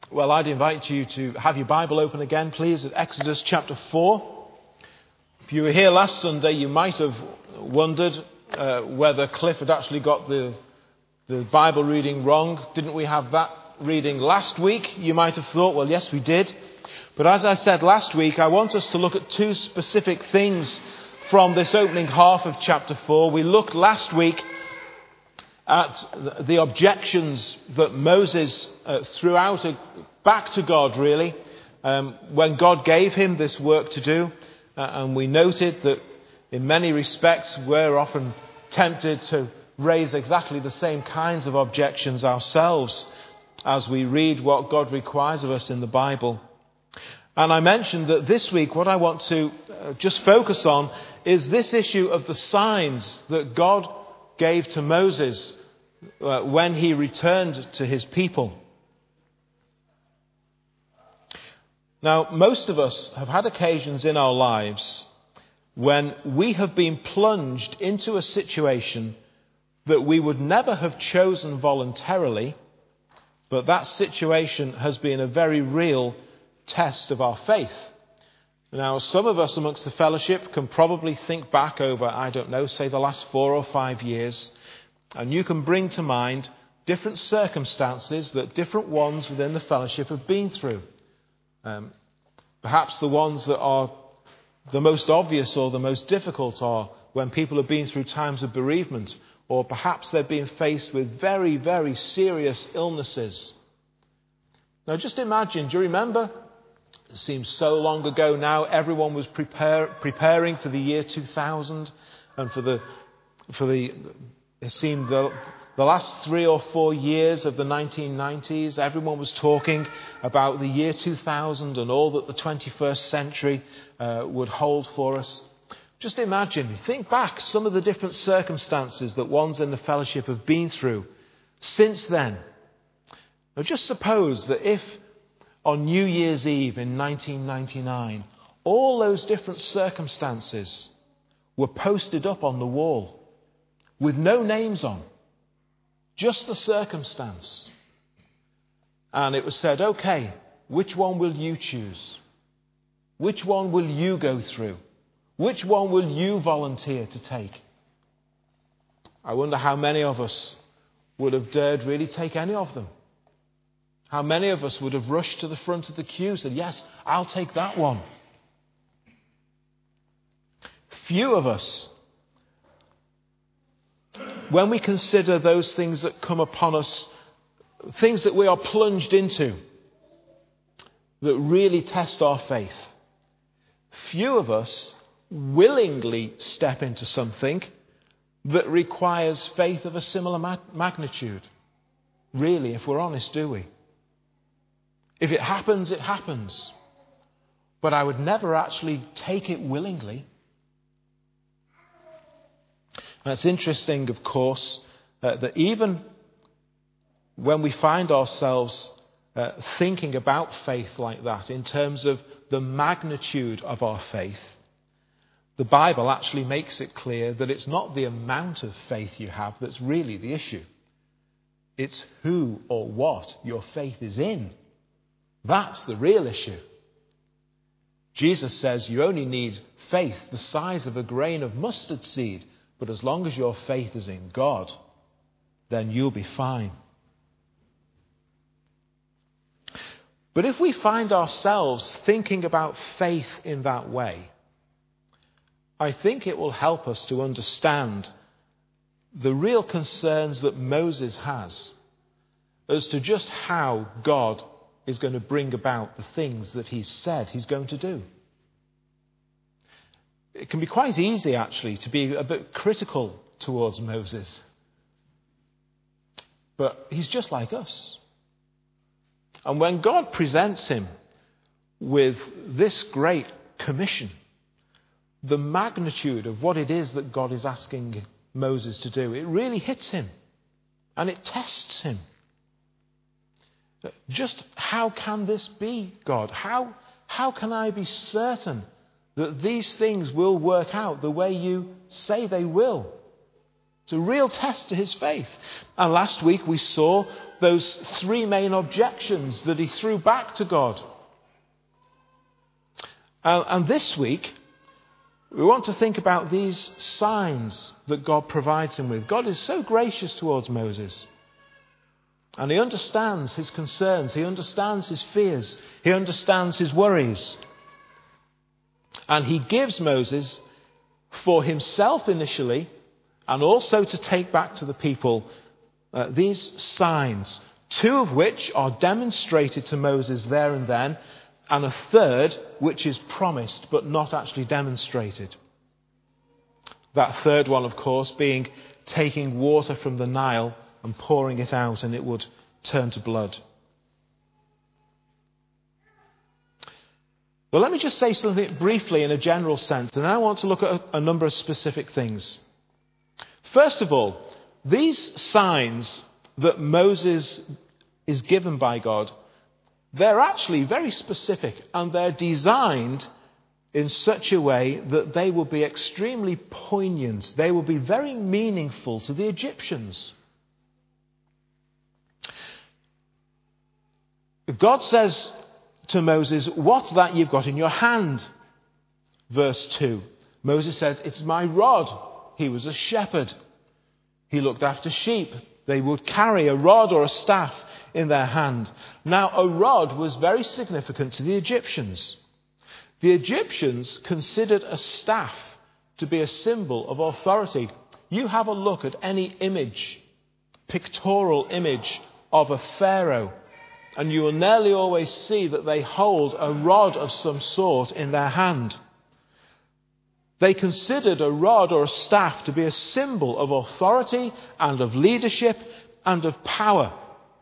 Well, I'd invite you to have your Bible open again, please, at Exodus chapter 4. If you were here last Sunday, you might have wondered whether Cliff had actually got the Bible reading wrong. Didn't we have that reading last week? You might have thought, well, yes, we did. But as I said last week, I want us to look at two specific things from this opening half of chapter 4. We looked last week at the objections that Moses threw out back to God, really, when God gave him this work to do. And we noted that in many respects we're often tempted to raise exactly the same kinds of objections ourselves as we read what God requires of us in the Bible. And I mentioned that this week what I want to just focus on is this issue of the signs that God gave to Moses when he returned to his people. Now, most of us have had occasions in our lives when we have been plunged into a situation that we would never have chosen voluntarily, but that situation has been a very real test of our faith. Now, some of us amongst the fellowship can probably think back over, say the last 4 or 5 years, and you can bring to mind different circumstances that different ones within the fellowship have been through. Perhaps the ones that are the most obvious or the most difficult are when people have been through times of bereavement, or perhaps they're being faced with very, very serious illnesses. Now just imagine, do you remember? It seems so long ago now, everyone was preparing for the year 2000 and it seemed the last 3 or 4 years of the 1990s, everyone was talking about the year 2000 and all that the 21st century would hold for us. Just imagine, think back some of the different circumstances that ones in the fellowship have been through since then. Now just suppose that if on New Year's Eve in 1999, all those different circumstances were posted up on the wall with no names on, just the circumstance. And it was said, okay, which one will you choose? Which one will you go through? Which one will you volunteer to take? I wonder how many of us would have dared really take any of them. How many of us would have rushed to the front of the queue and said, yes, I'll take that one. Few of us, when we consider those things that come upon us, things that we are plunged into, that really test our faith, few of us willingly step into something that requires faith of a similar magnitude. Really, if we're honest, do we? If it happens, it happens. But I would never actually take it willingly. And it's interesting, of course, that even when we find ourselves thinking about faith like that, in terms of the magnitude of our faith, the Bible actually makes it clear that it's not the amount of faith you have that's really the issue. It's who or what your faith is in. That's the real issue. Jesus says you only need faith the size of a grain of mustard seed, but as long as your faith is in God, then you'll be fine. But if we find ourselves thinking about faith in that way, I think it will help us to understand the real concerns that Moses has as to just how God is going to bring about the things that he's said he's going to do. It can be quite easy, actually, to be a bit critical towards Moses. But he's just like us. And when God presents him with this great commission, the magnitude of what it is that God is asking Moses to do, it really hits him. And it tests him. Just how can this be, God? How can I be certain that these things will work out the way you say they will? It's a real test to his faith. And last week we saw those three main objections that he threw back to God. And this week, we want to think about these signs that God provides him with. God is so gracious towards Moses. And he understands his concerns. He understands his fears. He understands his worries. And he gives Moses, for himself initially, and also to take back to the people, these signs, two of which are demonstrated to Moses there and then, and a third which is promised but not actually demonstrated. That third one, of course, being taking water from the Nile and pouring it out, and it would turn to blood. Well, let me just say something briefly in a general sense, and then I want to look at a number of specific things. First of all, these signs that Moses is given by God, they're actually very specific, and they're designed in such a way that they will be extremely poignant. They will be very meaningful to the Egyptians. God says to Moses, "What's that you've got in your hand?" Verse 2. Moses says, "It's my rod." He was a shepherd. He looked after sheep. They would carry a rod or a staff in their hand. Now, a rod was very significant to the Egyptians. The Egyptians considered a staff to be a symbol of authority. You have a look at any image, pictorial image of a pharaoh, and you will nearly always see that they hold a rod of some sort in their hand. They considered a rod or a staff to be a symbol of authority and of leadership and of power.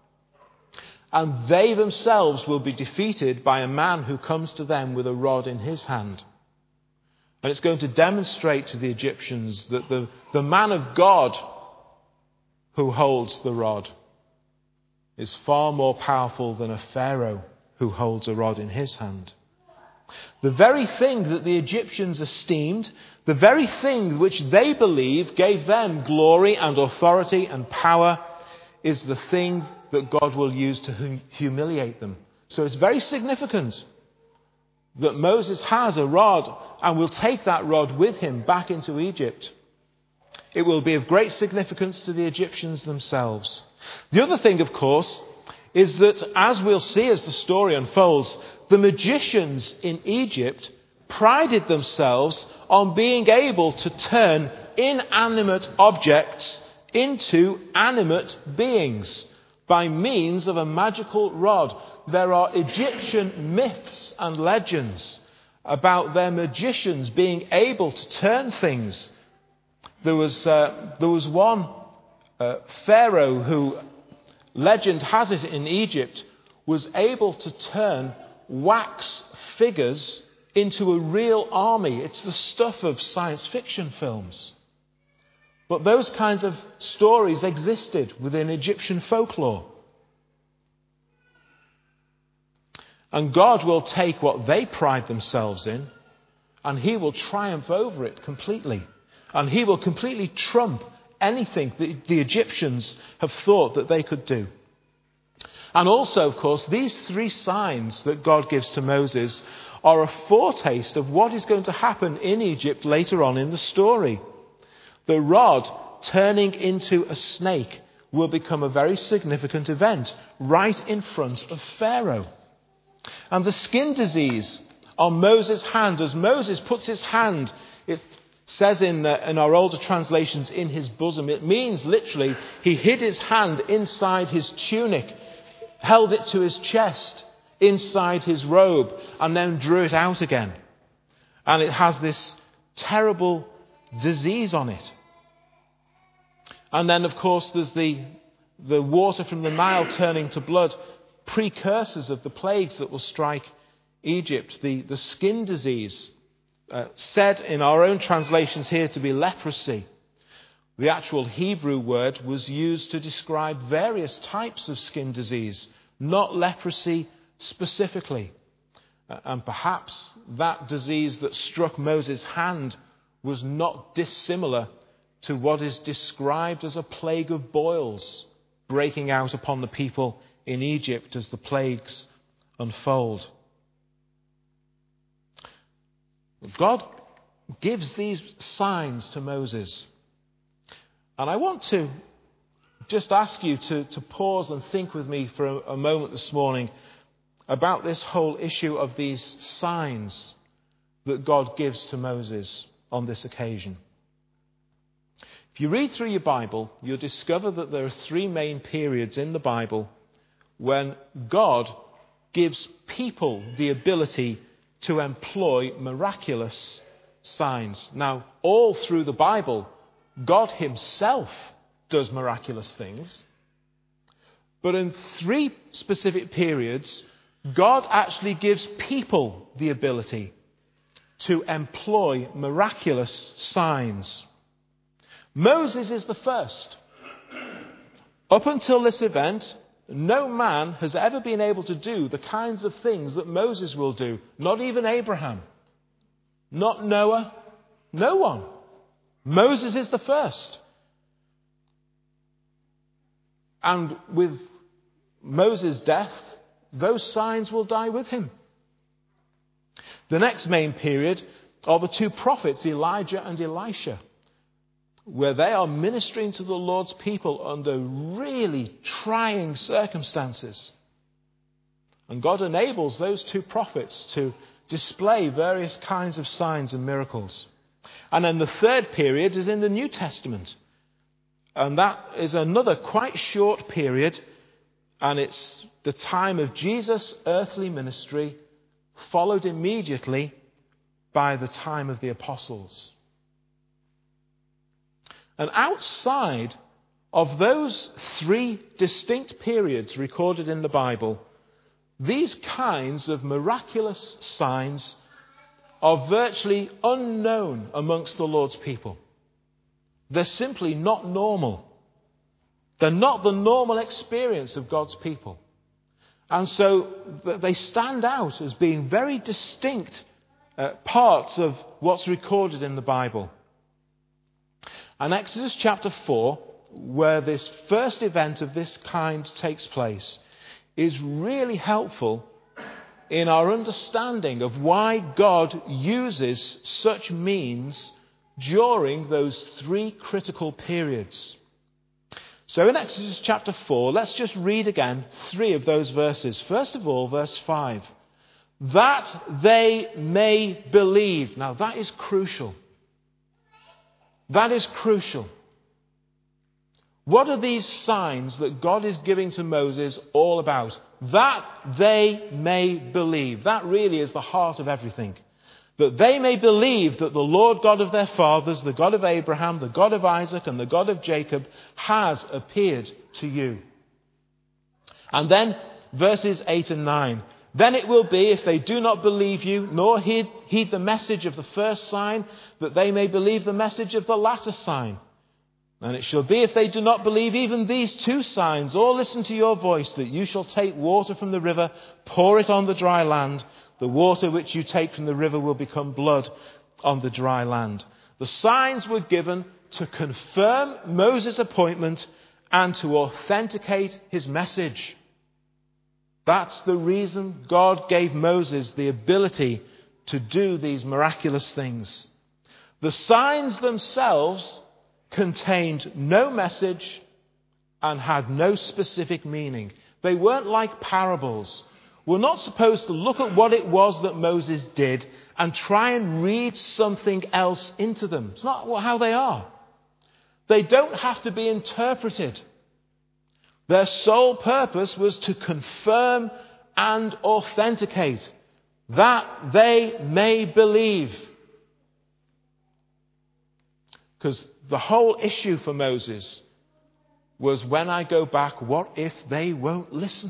And they themselves will be defeated by a man who comes to them with a rod in his hand. And it's going to demonstrate to the Egyptians that the man of God who holds the rod is far more powerful than a pharaoh who holds a rod in his hand. The very thing that the Egyptians esteemed, the very thing which they believe gave them glory and authority and power, is the thing that God will use to humiliate them. So it's very significant that Moses has a rod and will take that rod with him back into Egypt. It will be of great significance to the Egyptians themselves. The other thing, of course, is that, as we'll see as the story unfolds, the magicians in Egypt prided themselves on being able to turn inanimate objects into animate beings by means of a magical rod. There are Egyptian myths and legends about their magicians being able to turn things. There was one pharaoh who, legend has it in Egypt, was able to turn wax figures into a real army. It's the stuff of science fiction films. But those kinds of stories existed within Egyptian folklore. And God will take what they pride themselves in, and he will triumph over it completely. And he will completely trump anything that the Egyptians have thought that they could do. And also, of course, these three signs that God gives to Moses are a foretaste of what is going to happen in Egypt later on in the story. The rod turning into a snake will become a very significant event right in front of Pharaoh. And the skin disease on Moses' hand, as Moses puts his hand, it says in our older translations, in his bosom. It means literally he hid his hand inside his tunic, held it to his chest, inside his robe, and then drew it out again. And it has this terrible disease on it. And then, of course, there's the water from the Nile turning to blood, precursors of the plagues that will strike Egypt. The skin disease, said in our own translations here to be leprosy. The actual Hebrew word was used to describe various types of skin disease, not leprosy specifically. And perhaps that disease that struck Moses' hand was not dissimilar to what is described as a plague of boils breaking out upon the people in Egypt as the plagues unfold. God gives these signs to Moses. And I want to just ask you to pause and think with me for a moment this morning about this whole issue of these signs that God gives to Moses on this occasion. If you read through your Bible, you'll discover that there are three main periods in the Bible when God gives people the ability to employ miraculous signs. Now, all through the Bible, God himself does miraculous things. But in three specific periods, God actually gives people the ability to employ miraculous signs. Moses is the first. Up until this event, no man has ever been able to do the kinds of things that Moses will do. Not even Abraham. Not Noah. No one. Moses is the first. And with Moses' death, those signs will die with him. The next main period are the two prophets, Elijah and Elisha, where they are ministering to the Lord's people under really trying circumstances. And God enables those two prophets to display various kinds of signs and miracles. And then the third period is in the New Testament. And that is another quite short period, and it's the time of Jesus' earthly ministry, followed immediately by the time of the apostles. And outside of those three distinct periods recorded in the Bible, these kinds of miraculous signs are virtually unknown amongst the Lord's people. They're simply not normal. They're not the normal experience of God's people. And so they stand out as being very distinct parts of what's recorded in the Bible. And Exodus chapter 4, where this first event of this kind takes place, is really helpful in our understanding of why God uses such means during those three critical periods. So in Exodus chapter 4, let's just read again three of those verses. First of all, verse 5. That they may believe. Now that is crucial. That is crucial. What are these signs that God is giving to Moses all about? That they may believe. That really is the heart of everything. That they may believe that the Lord God of their fathers, the God of Abraham, the God of Isaac, and the God of Jacob has appeared to you. And then verses 8 and 9. Then it will be, if they do not believe you, nor heed the message of the first sign, that they may believe the message of the latter sign. And it shall be, if they do not believe even these two signs, or listen to your voice, that you shall take water from the river, pour it on the dry land. The water which you take from the river will become blood on the dry land. The signs were given to confirm Moses' appointment and to authenticate his message. That's the reason God gave Moses the ability to do these miraculous things. The signs themselves contained no message and had no specific meaning. They weren't like parables. We're not supposed to look at what it was that Moses did and try and read something else into them. It's not how they are. They don't have to be interpreted. Their sole purpose was to confirm and authenticate that they may believe. Because the whole issue for Moses was, when I go back, what if they won't listen?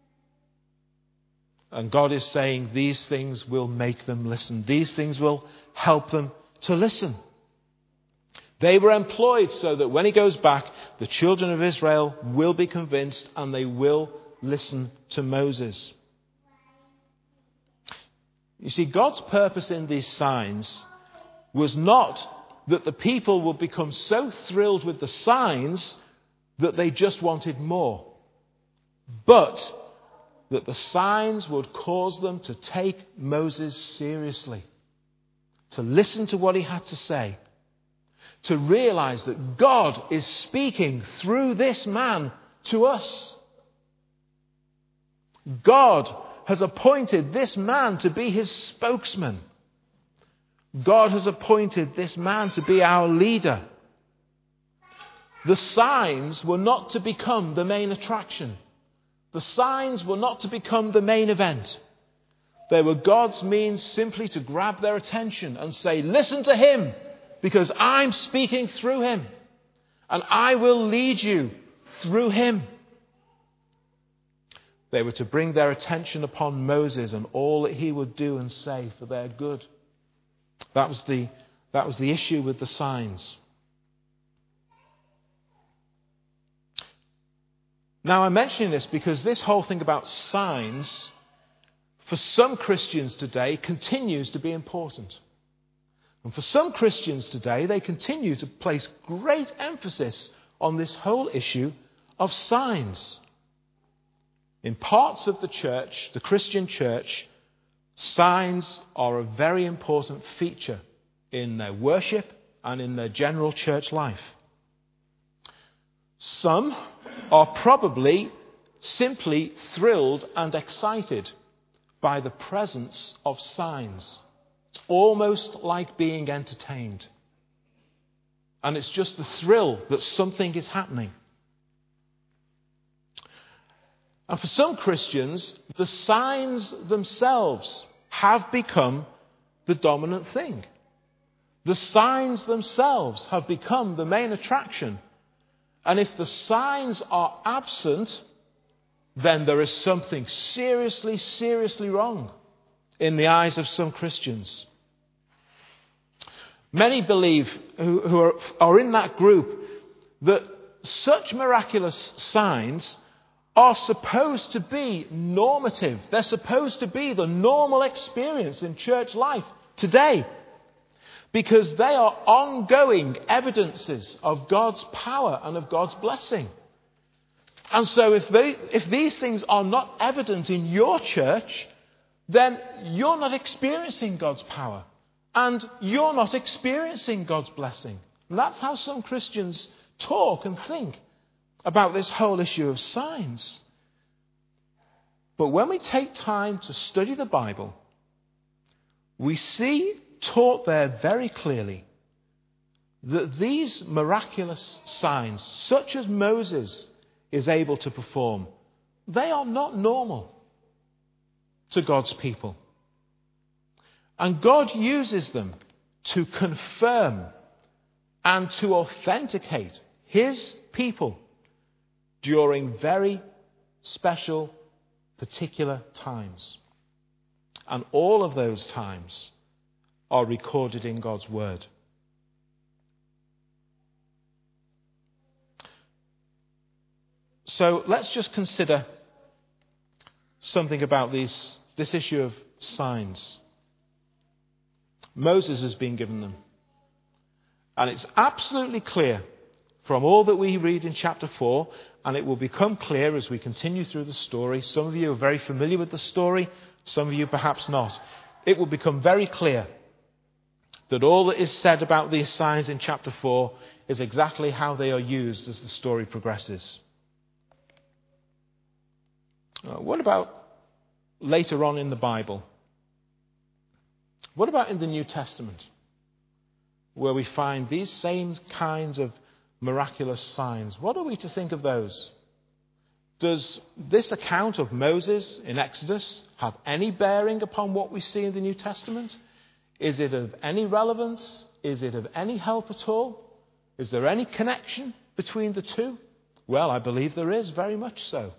And God is saying these things will make them listen. These things will help them to listen. They were employed so that when he goes back, the children of Israel will be convinced and they will listen to Moses. You see, God's purpose in these signs was not that the people would become so thrilled with the signs that they just wanted more, but that the signs would cause them to take Moses seriously, to listen to what he had to say, to realize that God is speaking through this man to us. God has appointed this man to be his spokesman. God has appointed this man to be our leader. The signs were not to become the main attraction. The signs were not to become the main event. They were God's means simply to grab their attention and say, listen to him, because I'm speaking through him, and I will lead you through him. They were to bring their attention upon Moses and all that he would do and say for their good. That was the issue with the signs. Now, I'm mentioning this because this whole thing about signs, for some Christians today, continues to be important. And for some Christians today, they continue to place great emphasis on this whole issue of signs. In parts of the church, the Christian church, signs are a very important feature in their worship and in their general church life. Some are probably simply thrilled and excited by the presence of signs. It's almost like being entertained. And it's just the thrill that something is happening. And for some Christians, the signs themselves have become the dominant thing. The signs themselves have become the main attraction. And if the signs are absent, then there is something seriously, seriously wrong in the eyes of some Christians. Many believe, who are in that group, that such miraculous signs are supposed to be normative. They're supposed to be the normal experience in church life today, because they are ongoing evidences of God's power and of God's blessing. And so if these things are not evident in your church, then you're not experiencing God's power and you're not experiencing God's blessing. And that's how some Christians talk and think about this whole issue of signs. But when we take time to study the Bible, we see taught there very clearly that these miraculous signs, such as Moses is able to perform, they are not normal to God's people. And God uses them to confirm and to authenticate his people during very special, particular times. And all of those times are recorded in God's word. So let's just consider something about this issue of signs. Moses has been given them. And it's absolutely clear from all that we read in chapter 4, and it will become clear as we continue through the story. Some of you are very familiar with the story, some of you perhaps not. It will become very clear that all that is said about these signs in chapter 4 is exactly how they are used as the story progresses. What about later on in the Bible? What about in the New Testament, where we find these same kinds of miraculous signs? What are we to think of those? Does this account of Moses in Exodus have any bearing upon what we see in the New Testament? Is it of any relevance? Is it of any help at all? Is there any connection between the two? Well, I believe there is, very much so.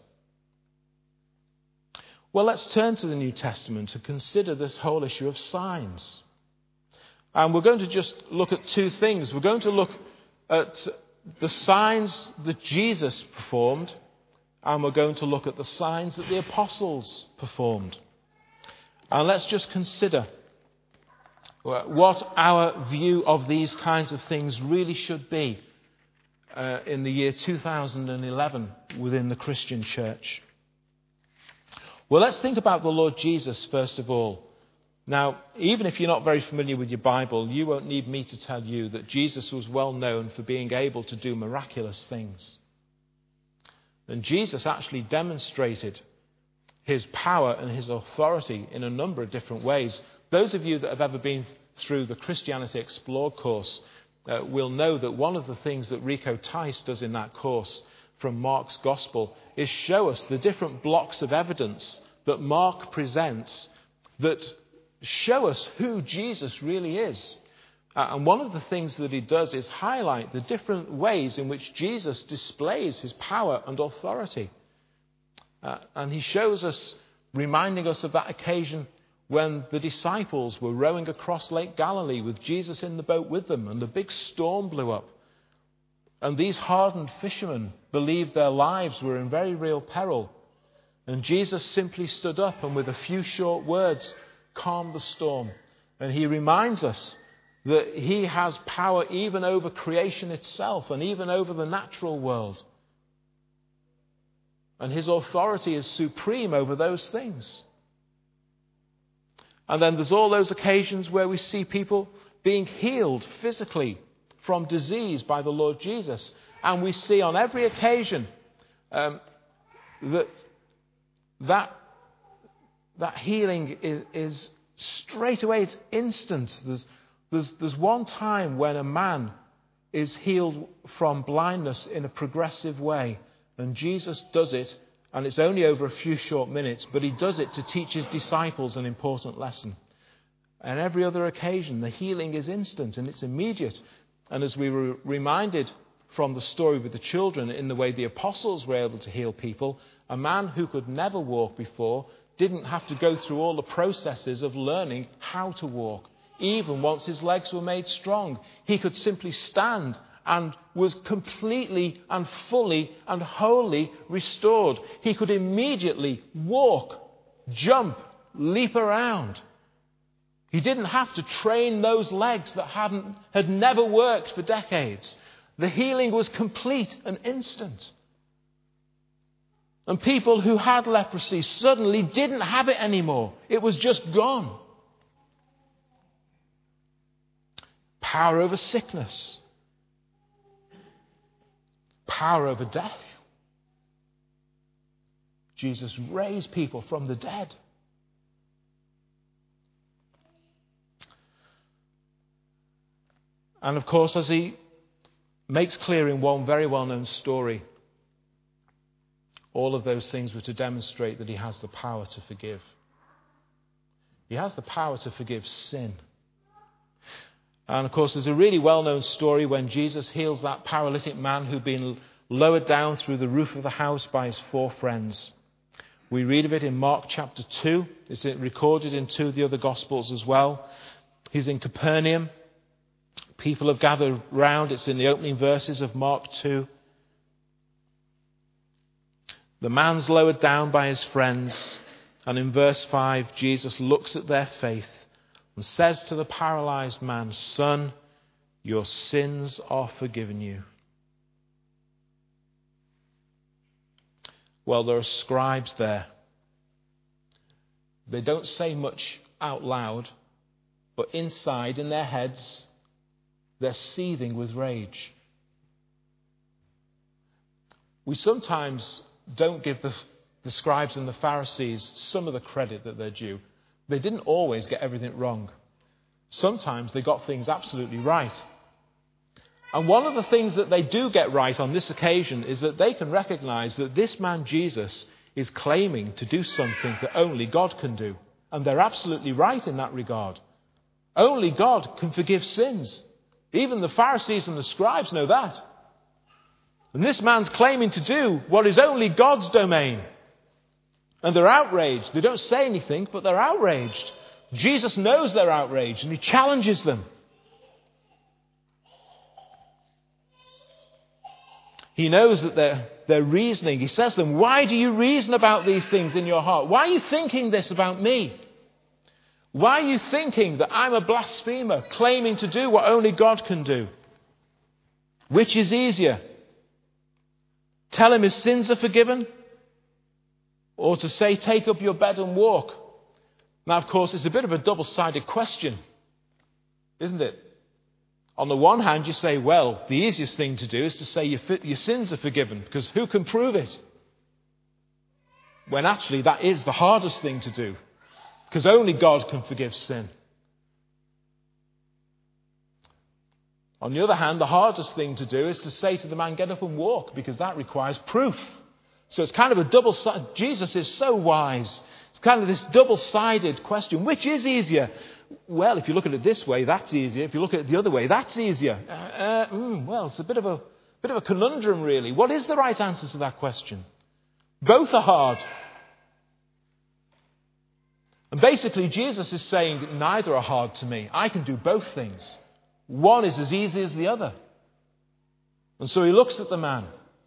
Well, let's turn to the New Testament to consider this whole issue of signs. And we're going to just look at two things. We're going to look at the signs that Jesus performed, and we're going to look at the signs that the apostles performed. And let's just consider what our view of these kinds of things really should be in the year 2011 within the Christian church. Well, let's think about the Lord Jesus first of all. Now, even if you're not very familiar with your Bible, you won't need me to tell you that Jesus was well known for being able to do miraculous things. And Jesus actually demonstrated his power and his authority in a number of different ways. Those of you that have ever been through the Christianity Explored course will know that one of the things that Rico Tice does in that course from Mark's Gospel is show us the different blocks of evidence that Mark presents that show us who Jesus really is. And one of the things that he does is highlight the different ways in which Jesus displays his power and authority. And he shows us, reminding us of that occasion when the disciples were rowing across Lake Galilee with Jesus in the boat with them, and the big storm blew up. And these hardened fishermen believed their lives were in very real peril. And Jesus simply stood up and with a few short words calmed the storm. And he reminds us that he has power even over creation itself and even over the natural world. And his authority is supreme over those things. And then there's all those occasions where we see people being healed physically from disease by the Lord Jesus. And we see on every occasion that healing is straight away, it's instant. There's one time when a man is healed from blindness in a progressive way. And Jesus does it, and it's only over a few short minutes, but he does it to teach his disciples an important lesson. And every other occasion, the healing is instant and it's immediate. And as we were reminded from the story with the children in the way the apostles were able to heal people, a man who could never walk before didn't have to go through all the processes of learning how to walk. Even once his legs were made strong, he could simply stand and was completely and fully and wholly restored. He could immediately walk, jump, leap around. He didn't have to train those legs that had never worked for decades. The healing was complete and instant. And people who had leprosy suddenly didn't have it anymore. It was just gone. Power over sickness. Power over death. Jesus raised people from the dead. And of course, as he makes clear in one very well-known story, all of those things were to demonstrate that he has the power to forgive. He has the power to forgive sin. And of course, there's a really well-known story when Jesus heals that paralytic man who'd been lowered down through the roof of the house by his 4 friends. We read of it in Mark chapter 2. It's recorded in 2 of the other Gospels as well. He's in Capernaum. People have gathered round. It's in the opening verses of Mark 2. The man's lowered down by his friends. And in verse 5, Jesus looks at their faith and says to the paralyzed man, "Son, your sins are forgiven you." Well, there are scribes there. They don't say much out loud, but inside, in their heads, they're seething with rage. We sometimes don't give the scribes and the Pharisees some of the credit that they're due. They didn't always get everything wrong. Sometimes they got things absolutely right. And one of the things that they do get right on this occasion is that they can recognize that this man Jesus is claiming to do something that only God can do. And they're absolutely right in that regard. Only God can forgive sins. Even the Pharisees and the scribes know that. And this man's claiming to do what is only God's domain. And they're outraged. They don't say anything, but they're outraged. Jesus knows they're outraged and he challenges them. He knows that they're reasoning. He says to them, "Why do you reason about these things in your heart? Why are you thinking this about me? Why are you thinking that I'm a blasphemer, claiming to do what only God can do? Which is easier? Tell him his sins are forgiven? Or to say, take up your bed and walk? Now, of course, it's a bit of a double-sided question, isn't it? On the one hand, you say, well, the easiest thing to do is to say your sins are forgiven, because who can prove it? When actually that is the hardest thing to do, because only God can forgive sin. On the other hand, the hardest thing to do is to say to the man, get up and walk, because that requires proof. So it's kind of a double-sided. Jesus is so wise. It's kind of this double-sided question. Which is easier? Well, if you look at it this way, that's easier. If you look at it the other way, that's easier. Well, it's a bit of a conundrum, really. What is the right answer to that question? Both are hard. And basically, Jesus is saying, neither are hard to me. I can do both things. One is as easy as the other. And so he looks at the man.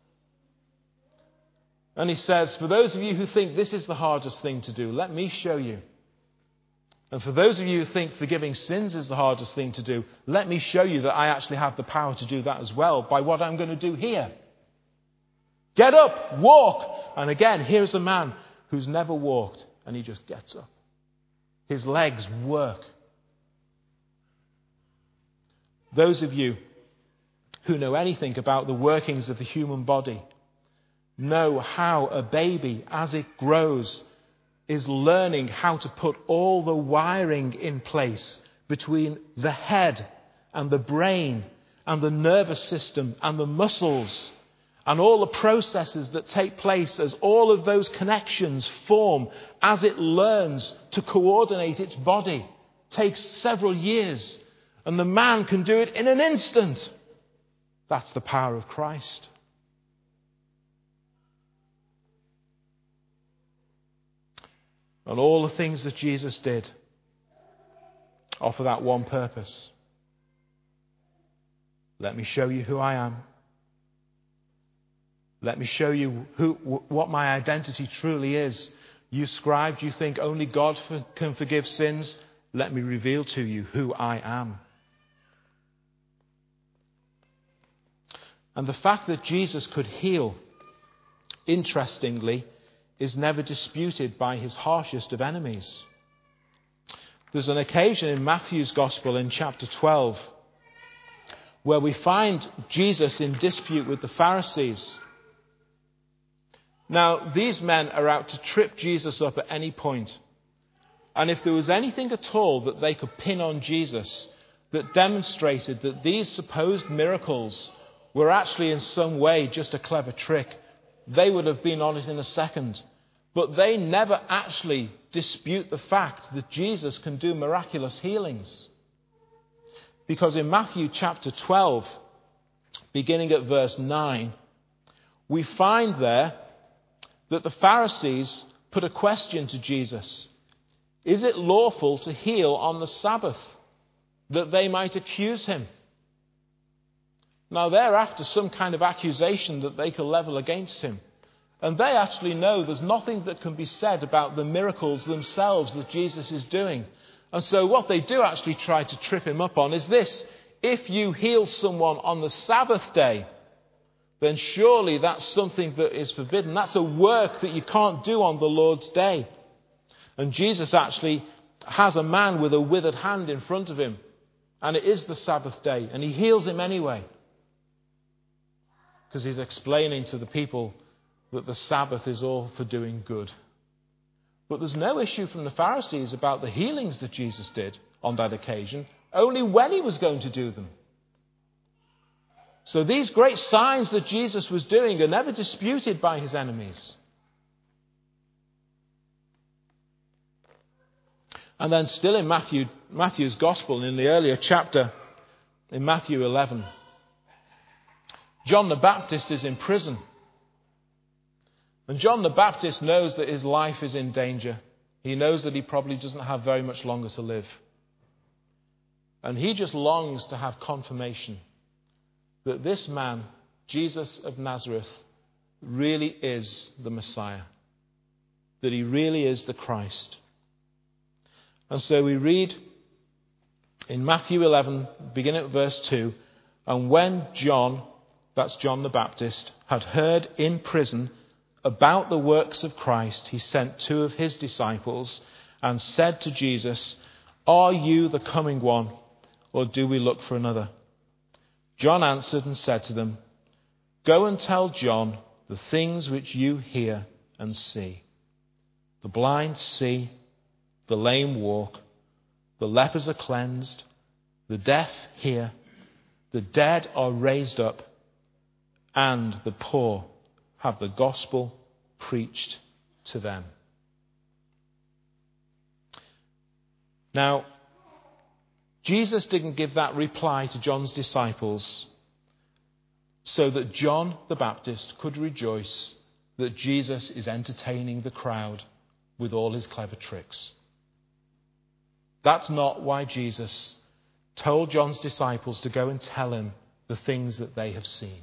And he says, for those of you who think this is the hardest thing to do, let me show you. And for those of you who think forgiving sins is the hardest thing to do, let me show you that I actually have the power to do that as well by what I'm going to do here. Get up, walk. And again, here's a man who's never walked, and he just gets up. His legs work. Those of you who know anything about the workings of the human body know how a baby, as it grows, is learning how to put all the wiring in place between the head and the brain and the nervous system and the muscles and all the processes that take place as all of those connections form as it learns to coordinate its body. It takes several years, and the man can do it in an instant. That's the power of Christ. And all the things that Jesus did are for that one purpose. Let me show you who I am. Let me show you what my identity truly is. You scribes, you think only God can forgive sins. Let me reveal to you who I am. And the fact that Jesus could heal, interestingly, is never disputed by his harshest of enemies. There's an occasion in Matthew's Gospel in chapter 12 where we find Jesus in dispute with the Pharisees. Now, these men are out to trip Jesus up at any point. And if there was anything at all that they could pin on Jesus that demonstrated that these supposed miracles were actually in some way just a clever trick, they would have been on it in a second. But they never actually dispute the fact that Jesus can do miraculous healings. Because in Matthew chapter 12, beginning at verse 9, we find there that the Pharisees put a question to Jesus. Is it lawful to heal on the Sabbath? That they might accuse him. Now they're after some kind of accusation that they can level against him. And they actually know there's nothing that can be said about the miracles themselves that Jesus is doing. And so what they do actually try to trip him up on is this. If you heal someone on the Sabbath day, then surely that's something that is forbidden. That's a work that you can't do on the Lord's day. And Jesus actually has a man with a withered hand in front of him. And it is the Sabbath day. And he heals him anyway. Because he's explaining to the people that the Sabbath is all for doing good. But there's no issue from the Pharisees about the healings that Jesus did on that occasion. Only when he was going to do them. So these great signs that Jesus was doing are never disputed by his enemies. And then still in Matthew's Gospel, in the earlier chapter, in Matthew 11, John the Baptist is in prison. And John the Baptist knows that his life is in danger. He knows that he probably doesn't have very much longer to live. And he just longs to have confirmation that this man, Jesus of Nazareth, really is the Messiah. That he really is the Christ. And so we read in Matthew 11, beginning at verse 2, and when John, that's John the Baptist, had heard in prison about the works of Christ, he sent 2 of his disciples and said to Jesus, "Are you the coming one, or do we look for another?" John answered and said to them, "Go and tell John the things which you hear and see. The blind see, the lame walk, the lepers are cleansed, the deaf hear, the dead are raised up, and the poor have the gospel preached to them." Now, Jesus didn't give that reply to John's disciples so that John the Baptist could rejoice that Jesus is entertaining the crowd with all his clever tricks. That's not why Jesus told John's disciples to go and tell him the things that they have seen.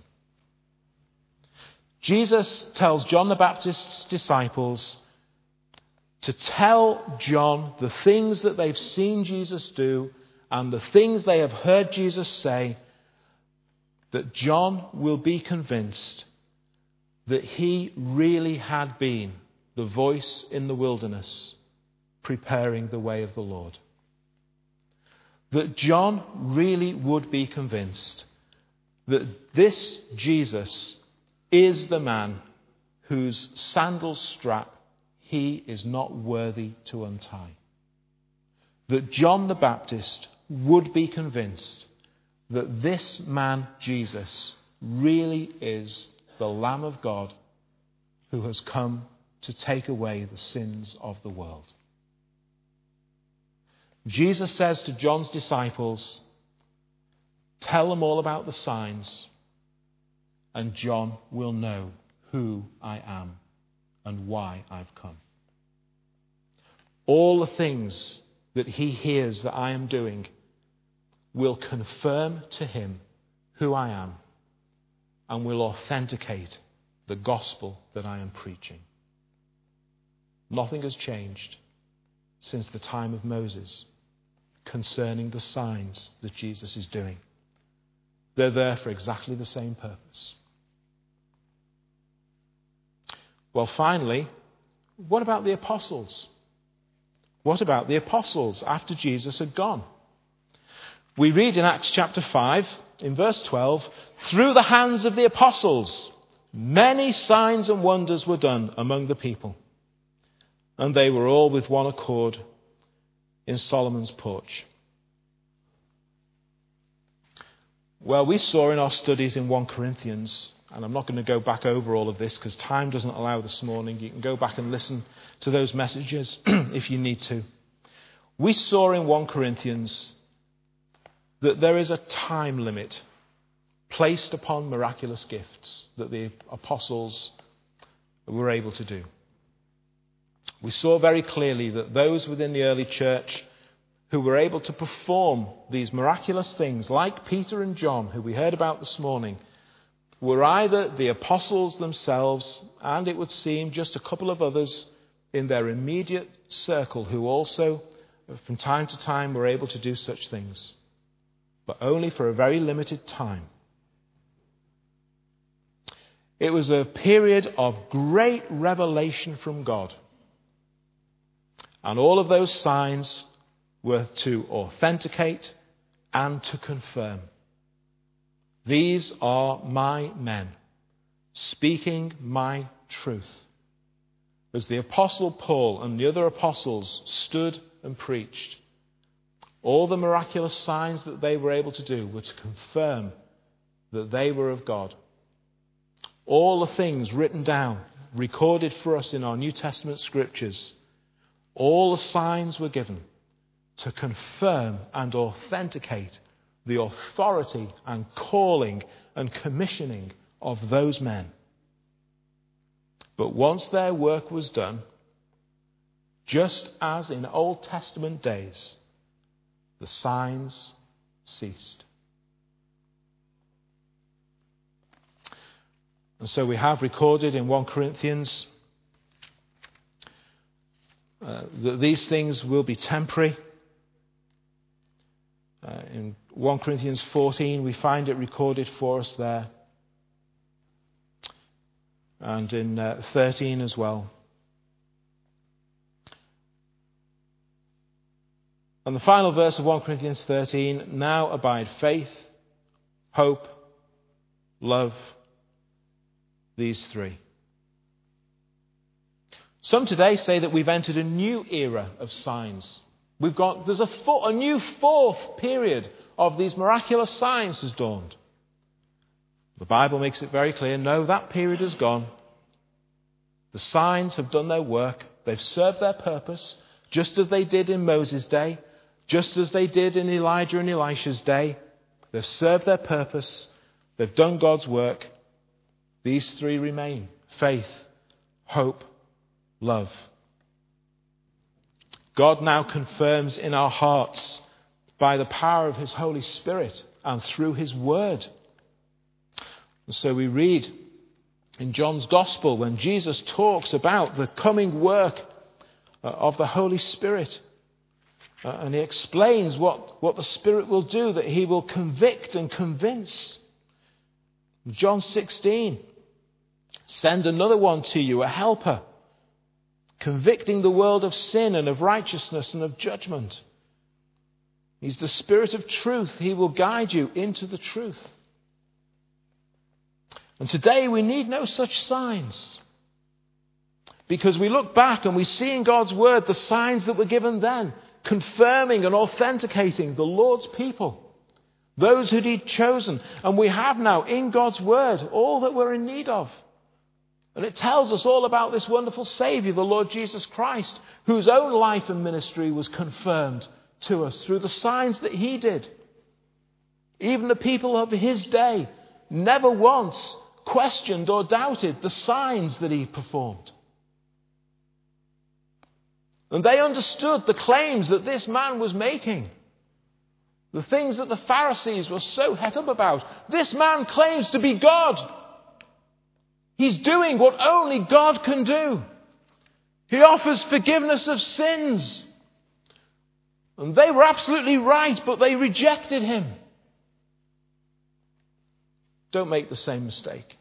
Jesus tells John the Baptist's disciples to tell John the things that they've seen Jesus do and the things they have heard Jesus say, that John will be convinced that he really had been the voice in the wilderness preparing the way of the Lord. That John really would be convinced that this Jesus is the man whose sandal strap he is not worthy to untie. That John the Baptist would be convinced that this man, Jesus, really is the Lamb of God who has come to take away the sins of the world. Jesus says to John's disciples, tell them all about the signs, and John will know who I am and why I've come. All the things that he hears that I am doing will confirm to him who I am and will authenticate the gospel that I am preaching. Nothing has changed since the time of Moses concerning the signs that Jesus is doing. They're there for exactly the same purpose. Well, finally, what about the apostles? What about the apostles after Jesus had gone? We read in Acts chapter 5, in verse 12, through the hands of the apostles, many signs and wonders were done among the people, and they were all with one accord in Solomon's porch. Well, we saw in our studies in 1 Corinthians, and I'm not going to go back over all of this because time doesn't allow this morning. You can go back and listen to those messages if you need to. We saw in 1 Corinthians that there is a time limit placed upon miraculous gifts that the apostles were able to do. We saw very clearly that those within the early church who were able to perform these miraculous things, like Peter and John, who we heard about this morning, were either the apostles themselves, and it would seem just a couple of others in their immediate circle who also, from time to time, were able to do such things, but only for a very limited time. It was a period of great revelation from God. And all of those signs were to authenticate and to confirm. These are my men, speaking my truth. As the Apostle Paul and the other apostles stood and preached, all the miraculous signs that they were able to do were to confirm that they were of God. All the things written down, recorded for us in our New Testament scriptures, all the signs were given to confirm and authenticate the authority and calling and commissioning of those men. But once their work was done, just as in Old Testament days, the signs ceased. And so we have recorded in 1 Corinthians that these things will be temporary. In 1 Corinthians 14, we find it recorded for us there. And in 13 as well. And the final verse of 1 Corinthians 13, now abide faith, hope, love, these three. Some today say that we've entered a new era of signs. There's a new fourth period of these miraculous signs has dawned. The Bible makes it very clear, no, that period is gone. The signs have done their work. They've served their purpose, just as they did in Moses' day, just as they did in Elijah and Elisha's day. They've served their purpose. They've done God's work. These three remain: faith, hope, love. God now confirms in our hearts by the power of his Holy Spirit and through his word. And so we read in John's Gospel when Jesus talks about the coming work of the Holy Spirit. And he explains what the Spirit will do, that he will convict and convince. John 16, send another one to you, a helper, convicting the world of sin and of righteousness and of judgment. He's the Spirit of truth. He will guide you into the truth. And today we need no such signs. Because we look back and we see in God's word the signs that were given then, confirming and authenticating the Lord's people, those who he'd chosen. And we have now in God's word all that we're in need of. And it tells us all about this wonderful Saviour, the Lord Jesus Christ, whose own life and ministry was confirmed to us through the signs that he did. Even the people of his day never once questioned or doubted the signs that he performed. And they understood the claims that this man was making. The things that the Pharisees were so het up about. This man claims to be God. He's doing what only God can do. He offers forgiveness of sins. And they were absolutely right, but they rejected him. Don't make the same mistake.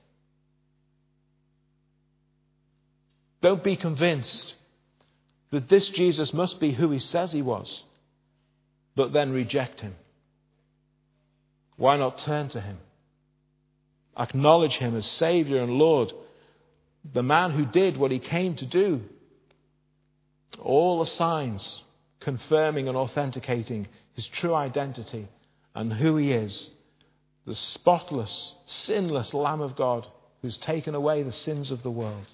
Don't be convinced that this Jesus must be who he says he was, but then reject him. Why not turn to him? Acknowledge him as Saviour and Lord, the man who did what he came to do. All the signs confirming and authenticating his true identity and who he is, the spotless, sinless Lamb of God who's taken away the sins of the world.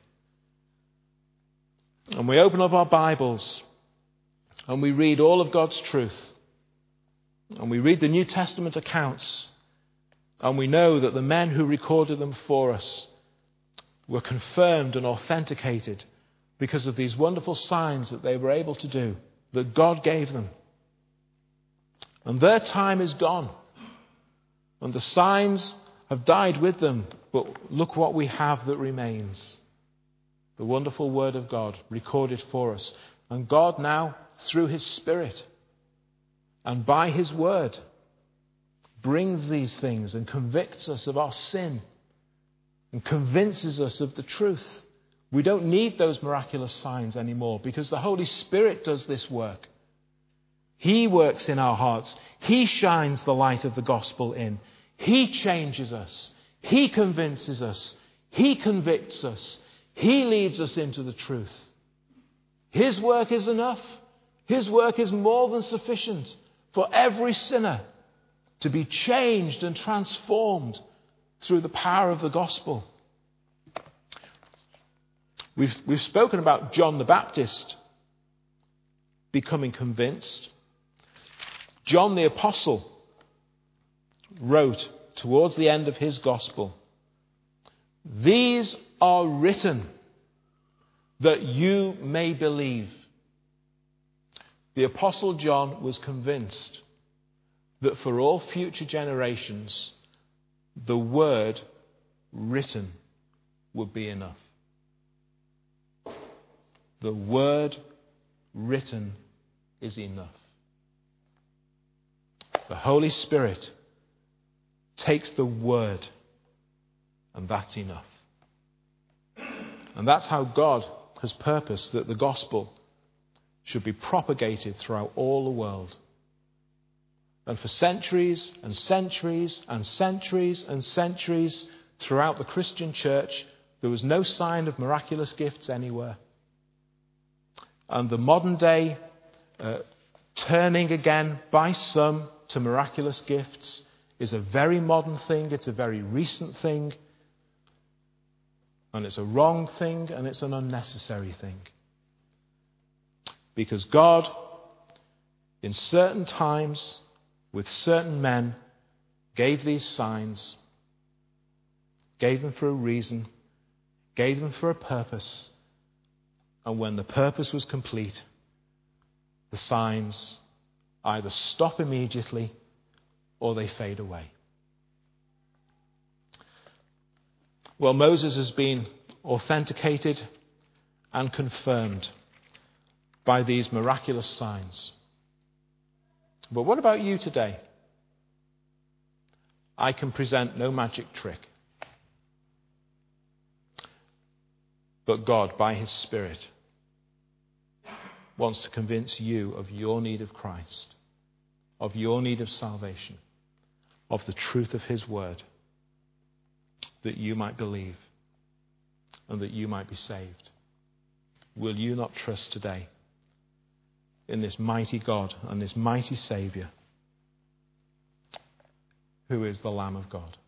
And we open up our Bibles and we read all of God's truth. And we read the New Testament accounts. And we know that the men who recorded them for us were confirmed and authenticated because of these wonderful signs that they were able to do, that God gave them. And their time is gone. And the signs have died with them. But look what we have that remains. The wonderful Word of God recorded for us. And God now, through his Spirit and by his Word, brings these things and convicts us of our sin and convinces us of the truth. We don't need those miraculous signs anymore because the Holy Spirit does this work. He works in our hearts. He shines the light of the gospel in. He changes us. He convinces us. He convicts us. He leads us into the truth. His work is enough. His work is more than sufficient for every sinner to be changed and transformed through the power of the gospel. We've spoken about John the Baptist becoming convinced. John the Apostle wrote towards the end of his gospel, "These are written that you may believe." The Apostle John was convinced that for all future generations, the word written would be enough. The word written is enough. The Holy Spirit takes the word, and that's enough. And that's how God has purposed that the gospel should be propagated throughout all the world. And for centuries and centuries and centuries and centuries throughout the Christian church, there was no sign of miraculous gifts anywhere. And the modern day turning again by some to miraculous gifts is a very modern thing, it's a very recent thing, and it's a wrong thing, and it's an unnecessary thing. Because God, in certain times, with certain men, gave these signs, gave them for a reason, gave them for a purpose, and when the purpose was complete, the signs either stop immediately or they fade away. Well, Moses has been authenticated and confirmed by these miraculous signs. But what about you today? I can present no magic trick. But God, by his Spirit, wants to convince you of your need of Christ, of your need of salvation, of the truth of his word, that you might believe and that you might be saved. Will you not trust today in this mighty God and this mighty Saviour who is the Lamb of God?